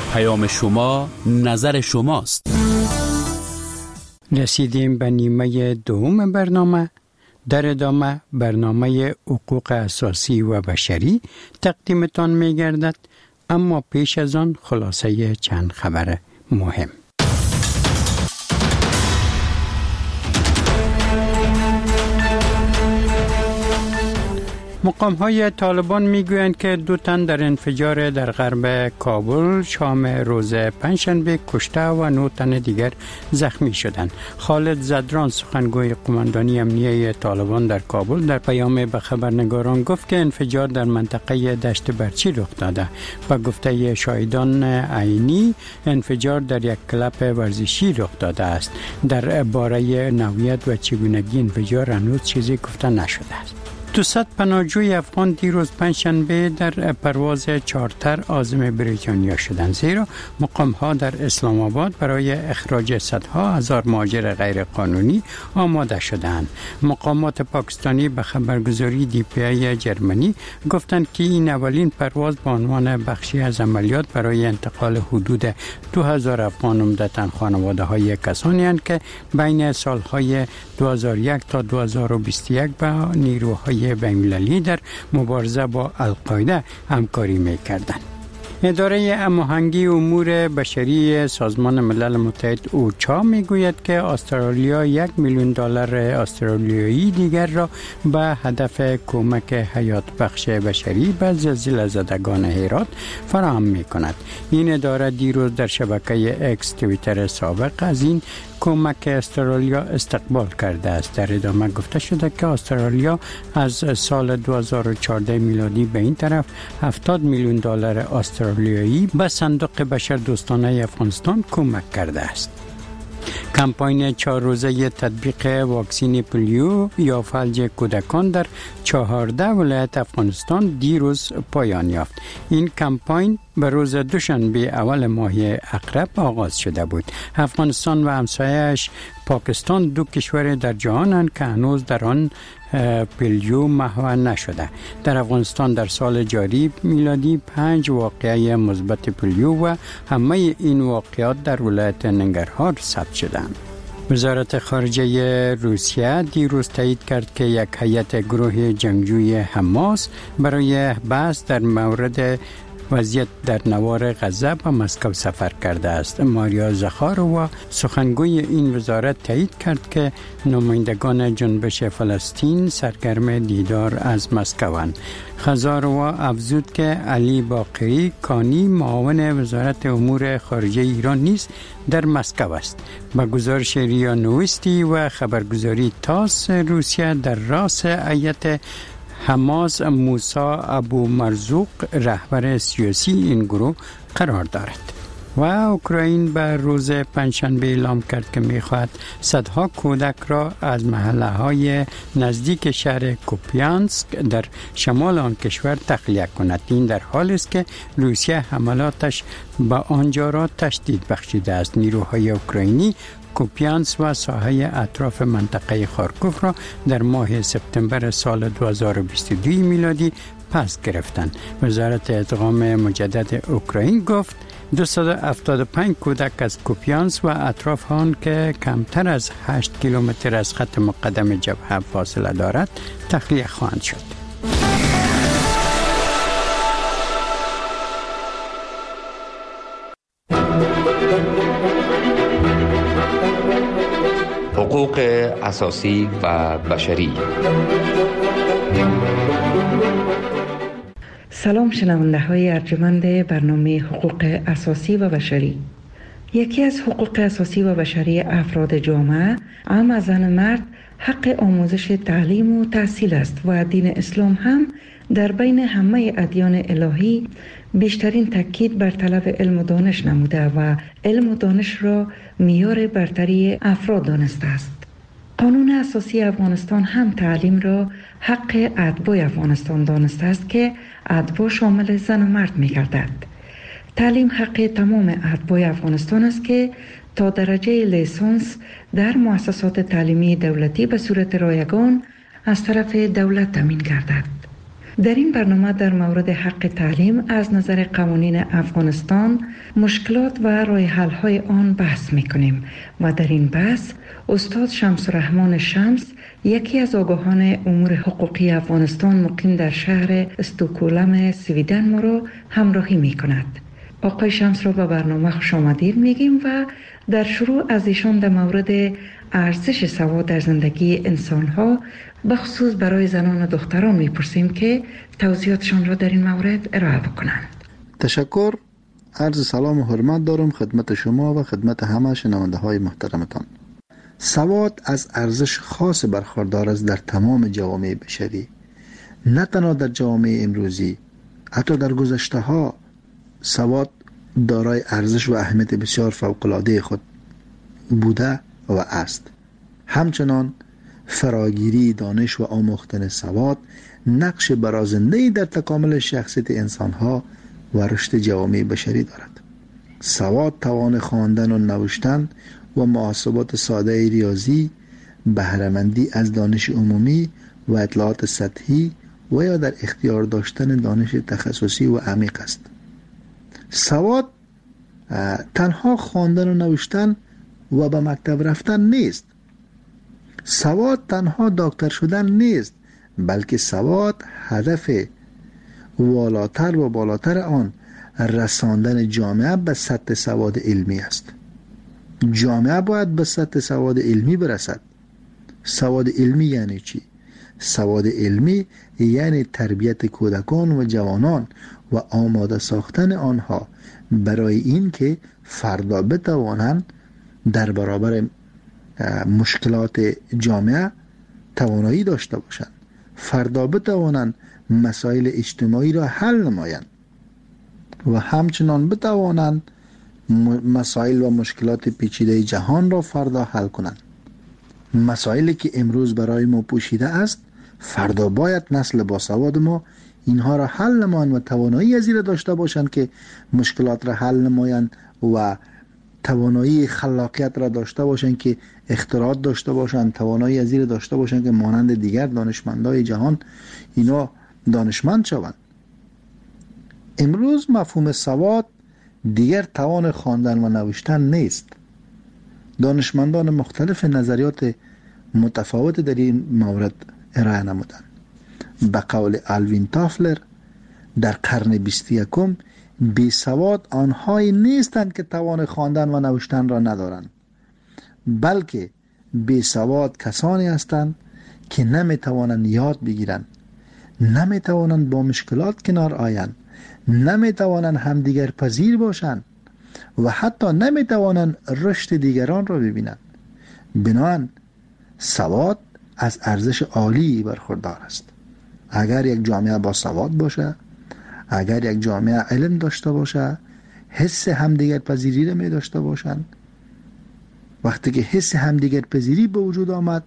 پیام شما نظر شماست. رسیدیم به نیمه دوم برنامه. در ادامه برنامه حقوق اساسی و بشری تقدیمتان می گردد، اما پیش از آن خلاصه چند خبر مهم. مقام‌های طالبان میگویند که 2 تن در انفجار در غرب کابل شام روز پنجشنبه کشته و 9 تن دیگر زخمی شدند. خالد زدران سخنگوی قماندانی امنیه طالبان در کابل در پیام به خبرنگاران گفت که انفجار در منطقه دشت برچی رخ داده و گفته شاهدان عینی انفجار در یک کلب ورزشی رخ داده است. در باره نوعیت و چگونگی انفجار هنوز چیزی گفته نشده است. 200 پناهجوی افغان دیروز پنجشنبه در پرواز چارتر عازم بریتانیا شدند، زیرا مقام‌ها در اسلام آباد برای اخراج صدها هزار مهاجر غیر قانونی آماده شدند. مقامات پاکستانی به خبرگزاری DPI جرمنی گفتند که این اولین پرواز به عنوان بخشی از عملیات برای انتقال حدود 2000 افغان عمدتاً خانواده‌های کسانی اند که بین سالهای 2001 تا 2021 با نیروهای بین‌المللی در مبارزه با القاعده همکاری می‌کردند. اداره هماهنگی امور بشری سازمان ملل متحد اوچا میگوید که استرالیا $1,000,000 استرالیایی دیگر را به هدف کمک حیات بخش بشری به زلزله زدگان هرات فراهم می‌کند. این اداره دیروز در شبکه اکس توییتر سابق از این کمک استرالیا استقبال کرده است. در ادامه گفته شده که استرالیا از سال 2014 میلادی به این طرف $70 میلیون استرالیایی به صندوق بشردوستانه افغانستان کمک کرده است. کمپاین 4 روزه تطبیق واکسین پولیو یا فلج کودکان در 14 ولایت افغانستان دیروز پایان یافت. این کمپاین به روز دوشنبه اول ماه اقرب آغاز شده بود. افغانستان و همسایه‌اش پاکستان 2 کشور در جهانند که هنوز در آن پولیو محو نشده. در افغانستان در سال جاری میلادی 5 واقعه مثبت پولیو و همه این واقعات در ولایت ننگرهار ثبت شدند. وزارت خارجه روسیه دیروز تایید کرد که یک هیئت گروه جنگجوی حماس برای بحث در مورد وضعیت در نوار غزه به مسکو سفر کرده است. ماریا زخاروا سخنگوی این وزارت تایید کرد که نمایندگان جنبش فلسطین سرگرم دیدار از مسکوند. خزاروا افزود که علی باقری کانی معاون وزارت امور خارجه ایران نیز در مسکو است. با گزارش ریا نوستی و خبرگزاری تاس روسیه در راس هیئت حماس موسی ابو مرزوق رهبر سیاسی این گروه قرار دارد. و اوکراین به روز پنجشنبه اعلام کرد که می‌خواهد صدها کودک را از محله‌های نزدیک شهر کوپیانسک در شمال آن کشور تخلیه کند. این در حالی است که روسیه حملاتش به آنجا را تشدید بخشیده است. نیروهای اوکراینی کوپیانس و ساحه اطراف منطقه خارکوف را در ماه سپتامبر سال 2022 میلادی پس گرفتند. وزارت ادغام مجدد اوکراین گفت 275 کودک از کوپیانس و اطراف آن که کمتر از 8 کیلومتر از خط مقدم جبهه فاصله دارد تخلیه خواهند شد. حقوق اساسی و بشری. سلام شنونده های ارجمند برنامه حقوق اساسی و بشری. یکی از حقوق اساسی و بشری افراد جامعه هم از زن مرد حق آموزش تعلیم و تحصیل است و دین اسلام هم در بین همه ادیان الهی بیشترین تاکید بر طلب علم و دانش نموده و علم و دانش را معیار برتری افراد دانسته است. قانون اساسی افغانستان هم تعلیم را حق اتباع افغانستان دانسته است که اتباع شامل زن و مرد می گردد. تعلیم حق تمام اتباع افغانستان است که تا درجه لیسانس در مؤسسات تعلیمی دولتی به صورت رایگان از طرف دولت تامین گردد. در این برنامه در مورد حق تعلیم از نظر قوانین افغانستان، مشکلات و راه حل های آن بحث میکنیم و در این بحث استاد شمس الرحمن شمس، یکی از آگاهان امور حقوقی افغانستان مقیم در شهر استکهلم سویدن، ما را همراهی میکند. آقای شمس را به برنامه خوش آمدید میگیم و در شروع از ایشان در مورد ارزش سواد در زندگی انسان‌ها بخصوص برای زنان و دختران میپرسیم که توضیحاتشان را در این مورد ارائه بکنند. تشکر. عرض سلام و حرمت دارم خدمت شما و خدمت همه شنونده های محترمتان. سواد از ارزش خاص برخوردار است در تمام جوامع بشری، نه تنها در جوامع امروزی، حتی در گذشته ها سواد دارای ارزش و اهمیت بسیار فوق‌العاده خود بوده و است. همچنان فراگیری دانش و آموختن سواد نقش برازنده‌ای در تکامل شخصیت انسان‌ها و رشد جوامع بشری دارد. سواد توان خواندن و نوشتن و محاسبات ساده ریاضی، بهره‌مندی از دانش عمومی و اطلاعات سطحی و یا در اختیار داشتن دانش تخصصی و عمیق است. سواد تنها خواندن و نوشتن و به مکتب رفتن نیست. سواد تنها دکتر شدن نیست، بلکه سواد هدف والاتر و بالاتر آن رساندن جامعه به سطح سواد علمی است. جامعه باید به سطح سواد علمی برسد. سواد علمی یعنی چی؟ سواد علمی یعنی تربیت کودکان و جوانان و آماده ساختن آنها برای این که فردا بتوانند در برابر مشکلات جامعه توانایی داشته باشند، فردا بتوانند مسائل اجتماعی را حل نمایند و همچنان بتوانند مسائل و مشکلات پیچیده جهان را فردا حل کنند. مسائلی که امروز برای ما پوشیده است، فردا باید نسل باسواد ما اینها را حل نمایند و توانایی از این داشته باشند که مشکلات را حل نمایند و توانایی خلاقیت را داشته باشند که اختراعات داشته باشند، توانایی از این داشته باشند که مانند دیگر دانشمندای جهان اینا دانشمند شوند. امروز مفهوم سواد دیگر توان خواندن و نوشتن نیست. دانشمندان مختلف نظریات متفاوت در این مورد ارائه نمودند. به قول الوین تافلر، در قرن 21 بی سواد آنهایی نیستند که توان خواندن و نوشتن را ندارند، بلکه بی سواد کسانی هستند که نمیتوانند یاد بگیرند، نمیتوانند با مشکلات کنار آیند، نمیتوانند همدیگر پذیر باشند و حتی نمیتوانند رشد دیگران را ببینند. بنابراین سواد از ارزش عالی برخوردار است. اگر یک جامعه با سواد باشه، اگر یک جامعه علم داشته باشه، حس همدیگر پذیری را می داشته باشند، وقتی که حس همدیگر پذیری به وجود آمد،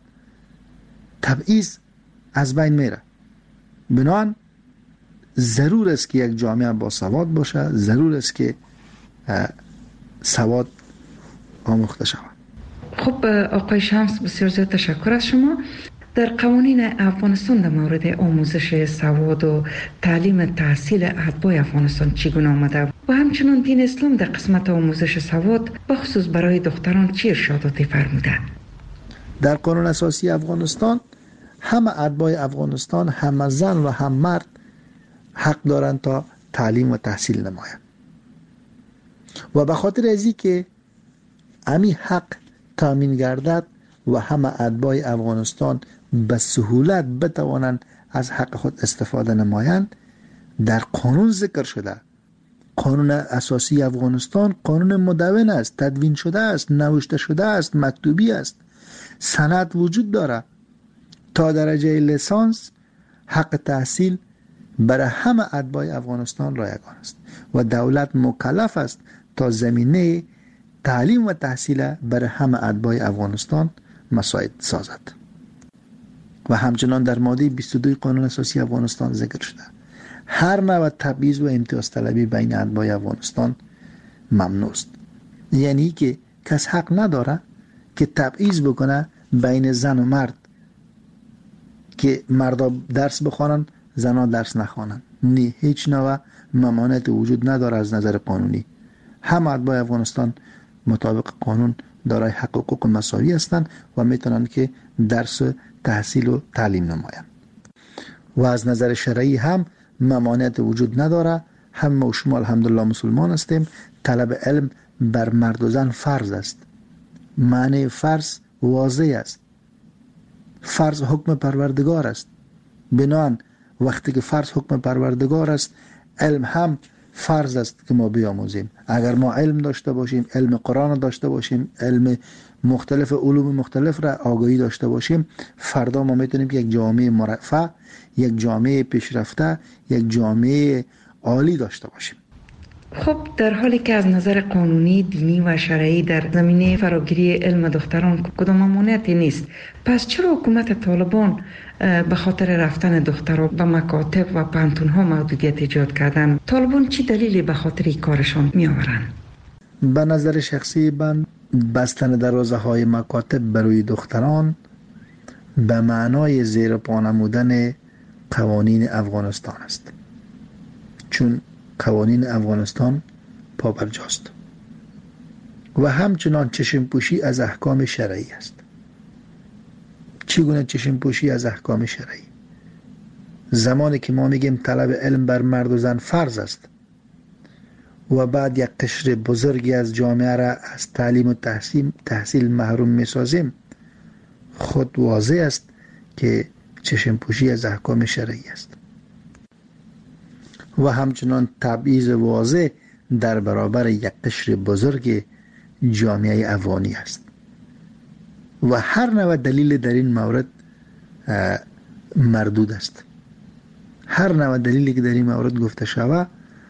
تبعیض از بین میره. بنابراین ضرور است که یک جامعه با سواد باشه، ضرور است که سواد آموخته شود. خب آقای شمس، بسیار زیاد تشکر از شما. در قوانین افغانستان در مورد آموزش سواد و تعلیم تحصیل اتباع افغانستان چگونه آمده و همچنان دین اسلام در قسمت آموزش سواد بخصوص برای دختران چه ارشاداتی فرموده؟ در قانون اساسی افغانستان همه اتباع افغانستان، هم زن و هم مرد حق دارند تا تعلیم و تحصیل نمایند و به خاطر ازی که امی حق تامین گردد و همه اتباع افغانستان به سهولت بتوانند از حق خود استفاده نمایند، در قانون ذکر شده. قانون اساسی افغانستان قانون مدون است، تدوین شده است، نوشته شده است، مکتوبی است، سند وجود داره. تا درجه لیسانس حق تحصیل برای همه اتباع افغانستان رایگان است و دولت مکلف است تا زمینه تعلیم و تحصیل برای همه اتباع افغانستان مساعد سازد. و همچنان در ماده 22 قانون اساسی افغانستان ذکر شده هر نوع تبعیض و امتیاز طلبی بین اتباع افغانستان ممنوع است. یعنی که کس حق نداره که تبعیض بکنه بین زن و مرد، که مردا درس بخوانن زنان درس نخوانند. نه، هیچ نوع ممانعت وجود نداره از نظر قانونی. همه اتباع افغانستان مطابق قانون دارای حق و حقوق مساوی هستند و میتونن که درس تحصیل و تعلیم نمایند. و از نظر شرعی هم ممانعت وجود نداره. همه و شما الحمدلله مسلمان هستیم. طلب علم بر مرد و زن فرض است. معنی فرض واضح است. فرض حکم پروردگار است. بنابراین وقتی که فرض حکم پروردگار است، علم هم فرض است که ما بیاموزیم. اگر ما علم داشته باشیم، علم قرآن داشته باشیم، علم مختلف علوم مختلف را آگاهی داشته باشیم، فردا ما میتونیم که یک جامعه مرفه، یک جامعه پیشرفته، یک جامعه عالی داشته باشیم. خب در حالی که از نظر قانونی، دینی و شرعی در زمینه فراگیری علم دختران کدام ممانعتی نیست، پس چرا حکومت طالبان به خاطر رفتن دختران به مکاتب و پانتون‌ها محدودیت ایجاد کردن؟ طالبان چی دلیلی به خاطر این کارشان می آورند؟ به نظر شخصی من بستن دروازه های مکاتب برای دختران به معنای زیر پا نمودن قوانین افغانستان است، چون قوانین افغانستان پابرجاست و همچنان چشم پوشی از احکام شرعی است. چگونه چشم پوشی از احکام شرعی؟ زمانی که ما میگیم طلب علم بر مرد و زن فرض است و بعد یک قشر بزرگی از جامعه را از تعلیم و تحصیل محروم میسازیم، خود واضح است که چشم پوشی از احکام شرعی است و همچنان تبعیض واضح در برابر یک قشر بزرگ جامعه افغانی است و هر نوع دلیل در این مورد مردود است. هر نوع دلیلی که در این مورد گفته شود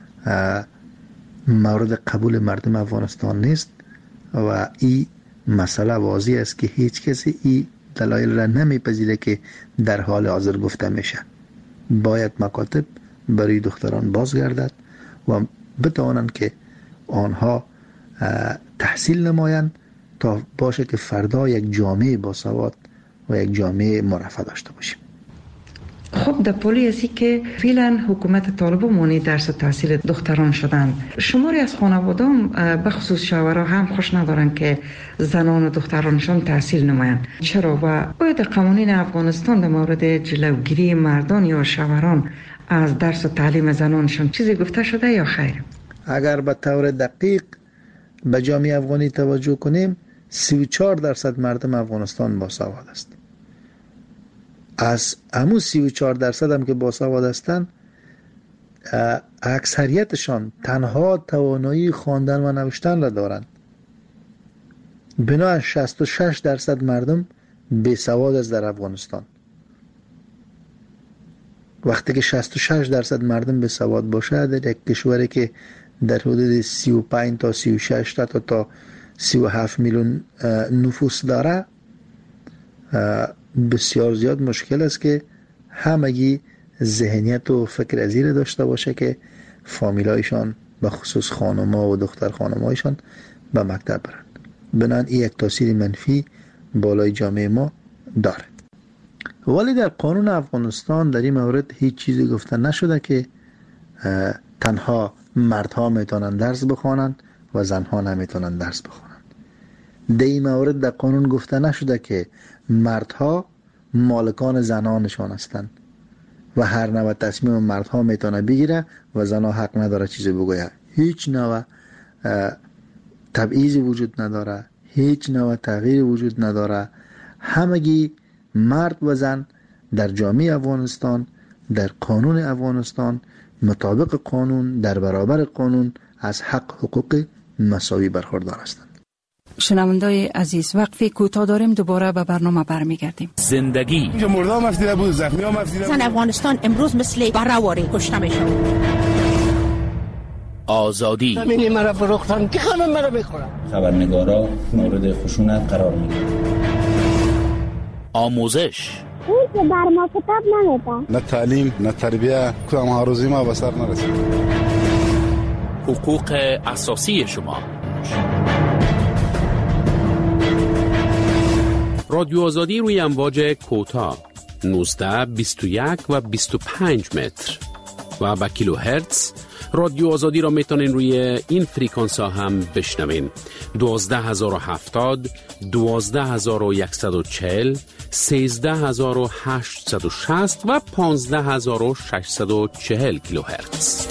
مورد قبول مردم افغانستان نیست و این مسئله واضح است که هیچ کسی این دلایل را نمیپذیره که در حال حاضر گفته میشه. باید مکاتب برای دختران بازگردد و بتوانند که آنها تحصیل نمایند تا باشه که فردا یک جامعه باسواد و یک جامعه مرفه داشته باشیم. خب در پولی هستی که فعلا حکومت طالبان مانع درس و تحصیل دختران شدن، شماری از خانواده‌ام به خصوص شوهرها هم خوش ندارن که زنان و دخترانشان تحصیل نمایند. چرا و آیا در قوانین افغانستان در مورد جلوگیری مردان یا شوهران از درس و تعلیم زنانشان چیزی گفته شده یا خیر؟ اگر به طور دقیق به جامعه افغانی توجه کنیم، 34% مردم افغانستان باسواد است. از همون 34% هم که باسواد هستند، اکثریتشان تنها توانایی خواندن و نوشتن را دارند. بنابراین 66% مردم بیسواد است در افغانستان. وقتی که 66% مردم بیسواد باشه در یک کشوری که در حدود 35 تا 36 تا 37 میلیون نفوس داره، بسیار زیاد مشکل است که همگی ذهنیت و فکر ازیر داشته باشه که فامیلایشان به خصوص خانم‌ها و دختر خانم‌هایشان به مکتب برند. بنابراین این یک تاثیر منفی بالای جامعه ما داره. ولی در قانون افغانستان در این مورد هیچ چیزی گفته نشده که تنها مردها میتونن درس بخوانند و زنها نمیتونن درس بخوانند. در این مورد در قانون گفته نشده که مردها مالکان زنانشان هستند و هر نوع تصمیم مردها میتونه بگیره و زنها حق نداره چیزی بگوید. هیچ نوع تبعیضی وجود نداره، هیچ نوع تغییر وجود نداره. همگی مرد و زن در جامعه افغانستان، در قانون افغانستان، مطابق قانون، در برابر قانون از حق حقوق مساوی برخوردار هستند. شنوندای عزیز، وقفی کوتاه داریم، دوباره به برنامه برمیگردیم. زندگی اینجا مردم افزیده بود، زخمی هم افزیده بود. زن افغانستان امروز مثل برهواری کشته میشه. آزادی زمینی مرا فروختن که همه مرا بخورن. خبرنگارا مورد خشونت قرار میگیرن. آموزش اون که بر ما کتاب نمیده، نه تعلیم نه تربیه، کدام هاروزی ما به سر نرسید. حقوق اساسی شما. رادیو آزادی روی امواج کوتاه 19 21 و 25 متر و با کیلو هرتز رادیو آزادی را میتونین روی این فریکانس ها هم بشنوین. 12070 12140 13860 و 15640 کیلو هرتز.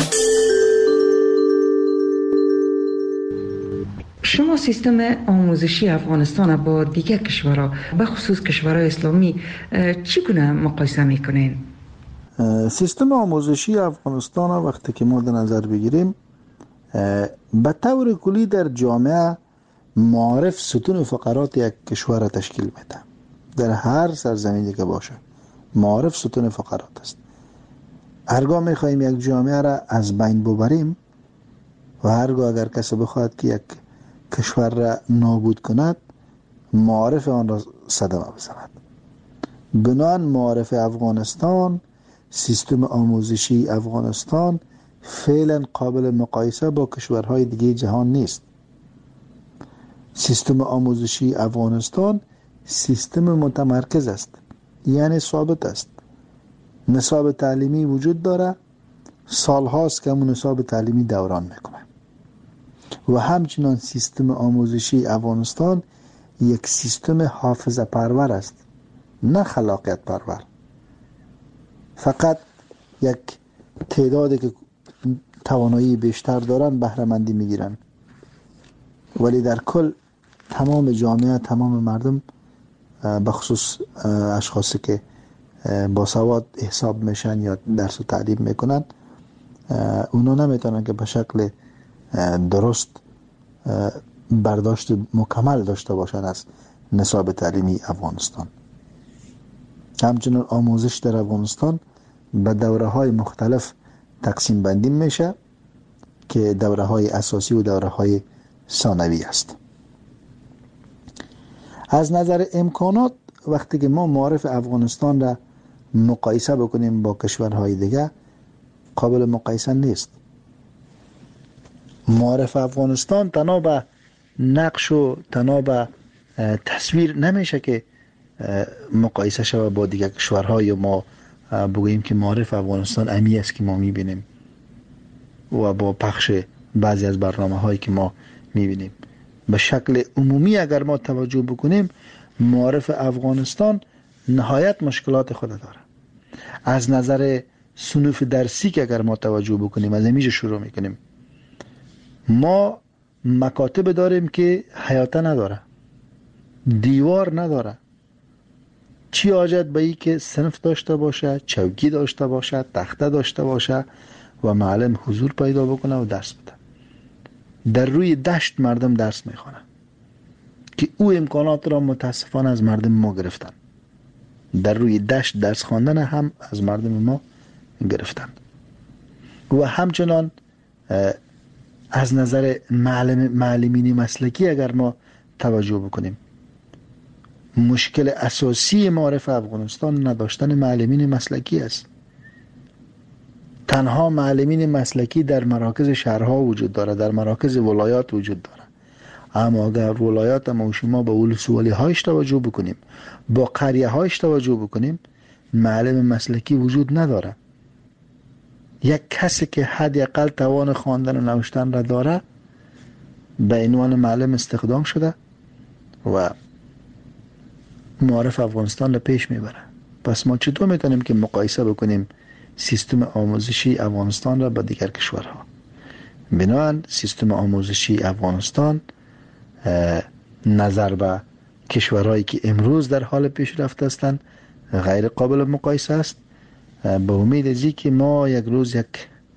شما سیستم آموزشی افغانستان با دیگر کشورها به خصوص کشورهای اسلامی چگونه مقایسه میکنین؟ سیستم آموزشی افغانستان وقتی که ما در نظر بگیریم به طور کلی در جامعه معارف ستون فقرات یک کشور تشکیل میده. در هر سرزمینی که باشه معارف ستون فقرات است. هرگاه میخواهیم یک جامعه را از بین ببریم و هرگاه اگر کسی بخواهد که یک کشور را نابود کند معارف آن را صدمه بزند. بنابراین معارف افغانستان، سیستم آموزشی افغانستان فعلا قابل مقایسه با کشورهای دیگه جهان نیست. سیستم آموزشی افغانستان سیستم متمرکز است، یعنی ثابت است. نصاب تعلیمی وجود داره، سالهاست که همون نصاب تعلیمی دوران میکنه و همچنان سیستم آموزشی افغانستان یک سیستم حافظه پرور است، نه خلاقیت پرور. فقط یک تعدادی که توانایی بیشتر دارن بهره مندی میگیرن، ولی در کل تمام جامعه، تمام مردم بخصوص اشخاصی که با سواد حساب میشن یا درس و تعلیم میکنن اونا نمیتونن که به شکل درست برداشت مکمل داشته باشن از نصاب تعلیمی افغانستان. همچنین آموزش در افغانستان به دوره های مختلف تقسیم بندی میشه که دوره های اساسی و دوره های ثانوی است. از نظر امکانات وقتی که ما معارف افغانستان را مقایسه بکنیم با کشورهای دیگه قابل مقایسه نیست. معارف افغانستان تنها به نقش و تنها به تصویر نمیشه که مقایسه شود با دیگر کشورها یا ما بگوییم که معارف افغانستان امی است که ما میبینیم و با پخش بعضی از برنامه هایی که ما میبینیم. به شکل عمومی اگر ما توجه بکنیم معارف افغانستان نهایت مشکلات خود داره. از نظر صنوف درسی که اگر ما توجه بکنیم از اینجا شروع میکنیم، ما مکاتب داریم که حیاته نداره، دیوار نداره. چی حاجت به این که صنف داشته باشه، چوکی داشته باشه، تخته داشته باشه و معلم حضور پیدا بکنه و درس بده. در روی دشت مردم درس میخوانه که او امکانات را متاسفانه از مردم ما گرفتن. در روی دشت درس خواندن هم از مردم ما گرفتن. و همچنان از نظر معلمین مسلکی اگر ما توجه بکنیم، مشکل اساسی معارف افغانستان نداشتن معلمین مسلکی است. تنها معلمین مسلکی در مراکز شهرها وجود داره، در مراکز ولایات وجود داره. اما اگر ولایات ما شما با ولسوالی هایش توجه بکنیم، با قریه هایش توجه بکنیم، معلم مسلکی وجود نداره. یک کسی که حداقل توان خواندن و نوشتن را داره به عنوان معلم استخدام شده و معارف افغانستان را پیش میبره. پس ما چطور میتونیم که مقایسه بکنیم سیستم آموزشی افغانستان را با دیگر کشورها؟ بنابراین سیستم آموزشی افغانستان نظر به کشورهایی که امروز در حال پیشرفت هستند غیر قابل مقایسه است. به امید از که ما یک روز یک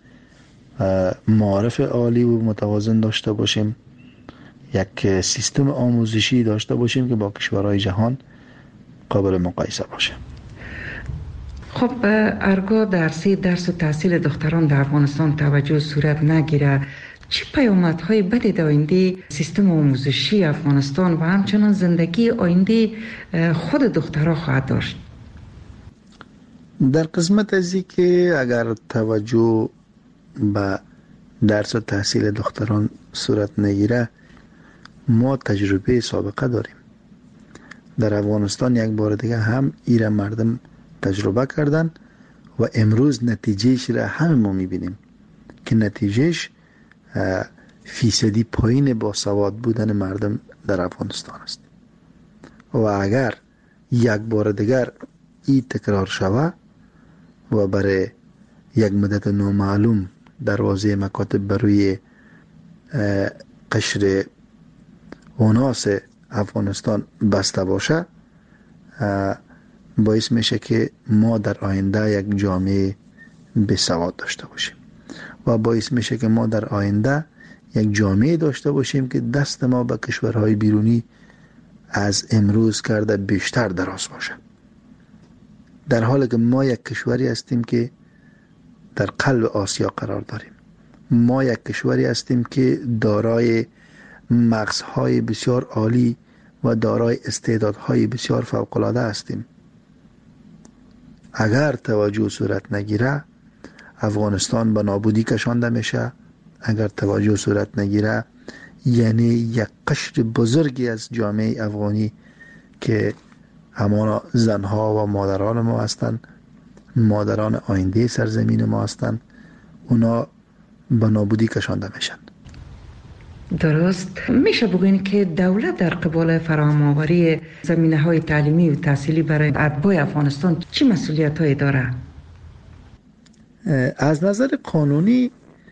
معارف عالی و متوازن داشته باشیم، یک سیستم آموزشی داشته باشیم که با کشورهای جهان قابل مقایسه باشه. خب ارگاه درس و تحصیل دختران در افغانستان توجه صورت نگیره، چه پیامدهای بدی در آینده سیستم آموزشی افغانستان و همچنان زندگی آینده خود دخترها خواهد داشت؟ در قسمت ازی که اگر توجه به درس و تحصیل دختران صورت نگیره، ما تجربه سابقه داریم. در افغانستان یک بار دیگه هم ایران مردم تجربه کردن و امروز نتیجهش را همه ما میبینیم که نتیجهش فیصدی پایین باسواد بودن مردم در افغانستان است. و اگر یک بار دیگر این تکرار شود و برای یک مدت نامعلوم دروازه مکاتب بروی قشر اوناس افغانستان بسته باشه، باعث میشه که ما در آینده یک جامعه بسواد داشته باشیم و باعث میشه که ما در آینده یک جامعه داشته باشیم که دست ما به کشورهای بیرونی از امروز کرده بیشتر دراز باشه، در حالی که ما یک کشوری هستیم که در قلب آسیا قرار داریم. ما یک کشوری هستیم که دارای مغزهای بسیار عالی و دارای استعدادهای بسیار فوق‌العاده هستیم. اگر توجه صورت نگیره افغانستان به نابودی کشانده میشه. اگر توجه صورت نگیره یعنی یک قشر بزرگی از جامعه افغانی که همانا زنها و مادران ما هستند، مادران آینده سرزمین ما هستند، اونا به نابودی کشانده میشن. درست میشه بگوین که دولت در قبال فراهم آوری زمینه‌های تعلیمی و تحصیلی برای اتباع افغانستان چه مسئولیت‌هایی داره؟ از نظر قانونی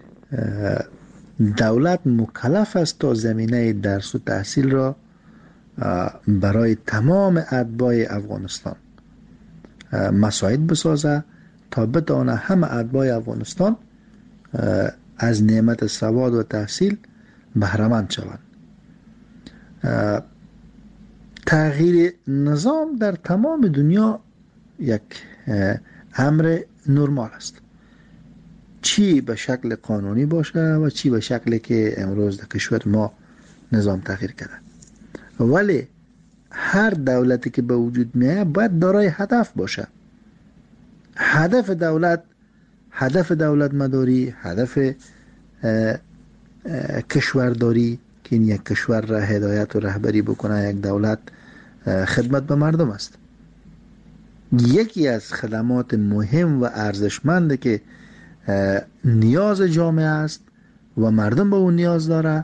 دولت مکلف است تا زمینه درس و تحصیل را برای تمام اتباع افغانستان مساعد بسازه تا بتوانه همه اتباع افغانستان از نعمت سواد و تحصیل بهره‌مند شوند. تغییر نظام در تمام دنیا یک امر نرمال است، چی به شکل قانونی باشه و چی به شکلی که امروز در کشور ما نظام تغییر کرده. ولی هر دولتی که به وجود میاد باید دارای هدف باشه. هدف دولت مداری، هدف کشورداری که این یک کشور را هدایت و رهبری بکنه، یک دولت خدمت به مردم است. یکی از خدمات مهم و ارزشمند که نیاز جامعه است و مردم به اون نیاز داره،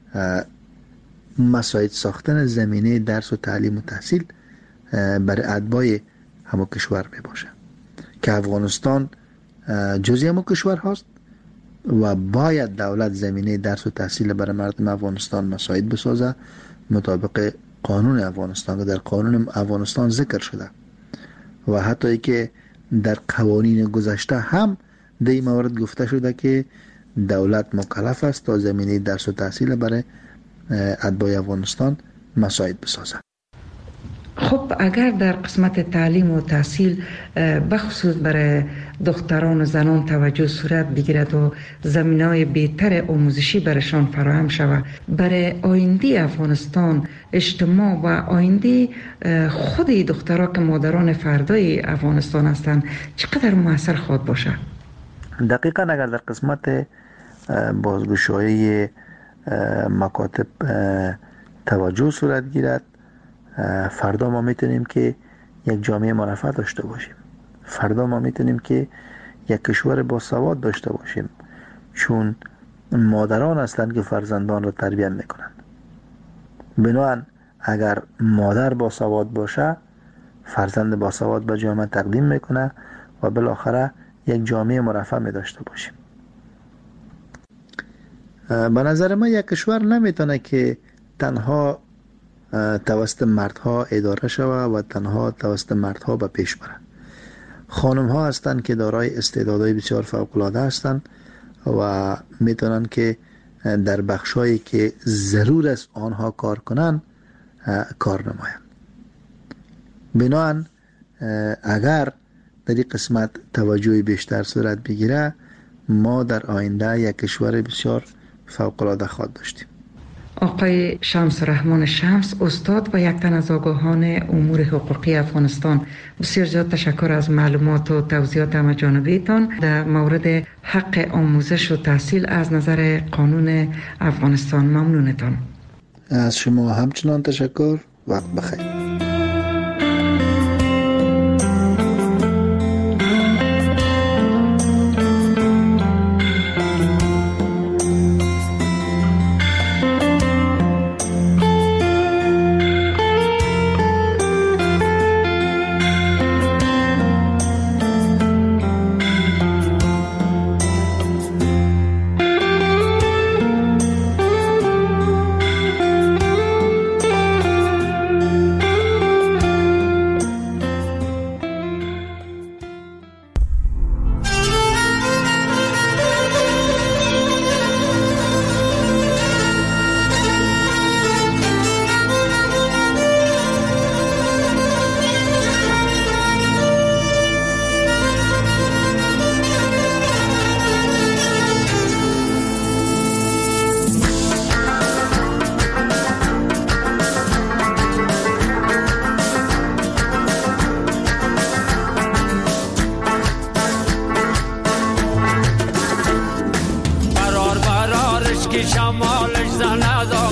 مساعد ساختن زمینه درس و تعلیم و تحصیل برای اتباع همو کشور می باشه که افغانستان جزئی همو کشور هست و باید دولت زمینه درس و تحصیل برای مردم افغانستان مساعد بسازه مطابق قانون افغانستان که در قانون افغانستان ذکر شده و حتی ای که در قوانین گذشته هم در این مورد گفته شده که دولت مکلف است تا زمینه درس و تحصیل برای اتباع افغانستان مساعد بسازه. خب اگر در قسمت تعلیم و تحصیل بخصوص برای دختران و زنان توجه صورت بگیرد و زمینه‌های بهتر آموزشی برایشان فراهم شود، برای آینده افغانستان، اجتماع و آینده خود دخترها که مادران فردای افغانستان هستند چقدر مؤثر خواهد باشه؟ دقیقاً اگر در قسمت بازگشایی مکاتب توجه صورت گیرد، فردا ما میتونیم که یک جامعه مرفه داشته باشیم. فردا ما میتونیم که یک کشور با سواد داشته باشیم، چون مادران هستند که فرزندان را تربیت میکنند. بنابراین اگر مادر با سواد باشه، فرزند با سواد به جامعه تقدیم میکنه و بالاخره یک جامعه مرفه می داشته باشیم. به نظر من یک کشور نمیتونه که تنها توسط مردها اداره شود و تنها توسط مردها به پیش بره. خانم ها هستند که دارای استعدادهای بسیار فوق‌العاده هستند و میتونن که در بخشایی که ضرور است آنها کار کنن کار نمایند. بنابراین اگر در این قسمت توجه بیشتر صورت بگیره، ما در آینده یک کشور بسیار فوق‌العاده خواهد داشتیم. آقای شمس رحمان شمس، استاد و یک تن از آگاهان امور حقوقی افغانستان، بسیار زیاد تشکر از معلومات و توضیحات همه جانبیتان در مورد حق آموزش و تحصیل از نظر قانون افغانستان. ممنونتان. از شما همچنان تشکر. وقت بخیر.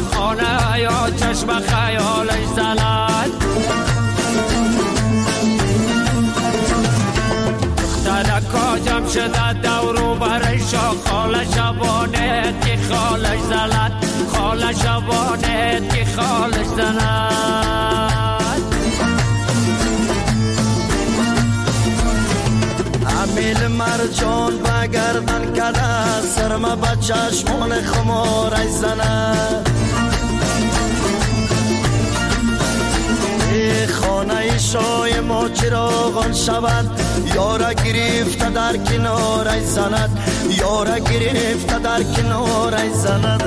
خانه یا چشم خیالش زند. دخترکا جمع شده دورو برشا خاله شبانت که خالش زند. خاله شبانت که خالش زند. امیل مرجان بگردن کده سرما به چشمان خمارش زند. خانه شای ما چراغان شود یارا گرفته در کنارش زند. یارا گرفته در کنارش زند.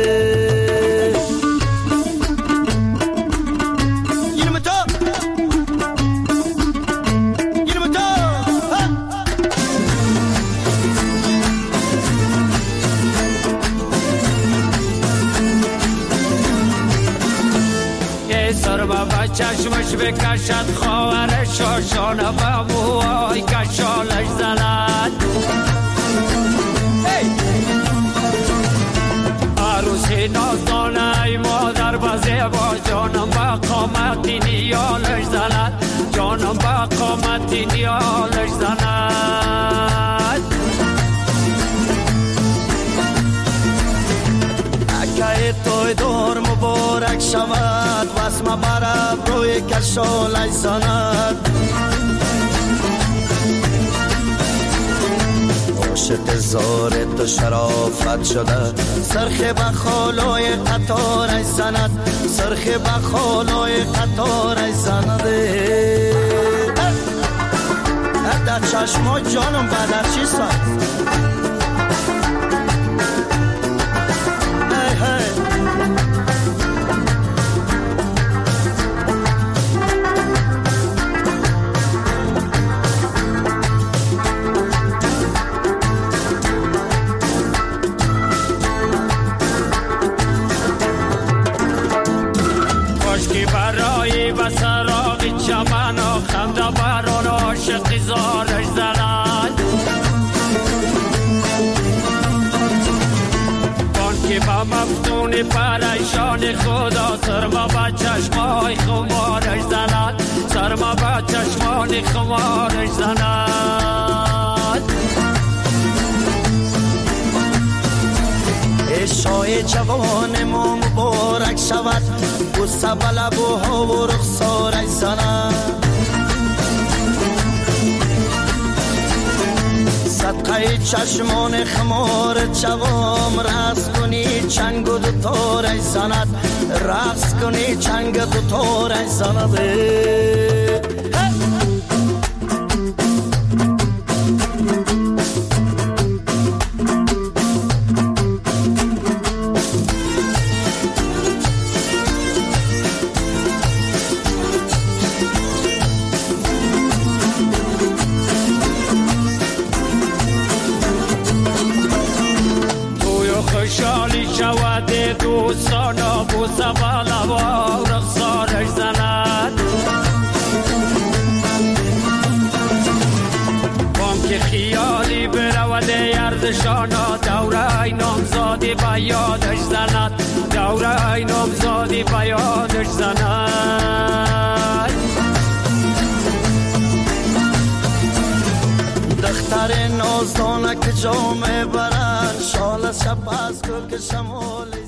سرما با چشمش بکشد خواهر شاشانه با موهای کشالش زند. عروسی نازدانه ای مادر با زیبا جانم با قامتی نیالش زند. جانم با قامتی نیالش زند. اکه توی دور مبارک شود واسم برب روی کشالش زند. عاشق زار تو شرافت شده سرخ بخالای قطارش زند. سرخ بخالای قطارش زند. در چشما جانم بدر چی سند. برای بسراغی چمن و خنده بران عاشق زارش زند. بان که با مفتون پریشان خدا سرما با چشمای خمارش زند. سرما با چشمان خمارش زند. شای جوان ما مبارک شود بوسه به لبوها و رخسارش زند. صدقه چشمان خمار جوام رقص کنی چنگ و دوتارش زند. رقص کنی چنگ و دوتارش زند. خوشحالی شود دوستانا بوسه با لبا و رخسارش زند. بام که خیالی برود یردشانا دوره نامزادی با یادش زند. دوره نامزادی با یادش زند. دختر نازدانه که جامه برن شال شب از که شمال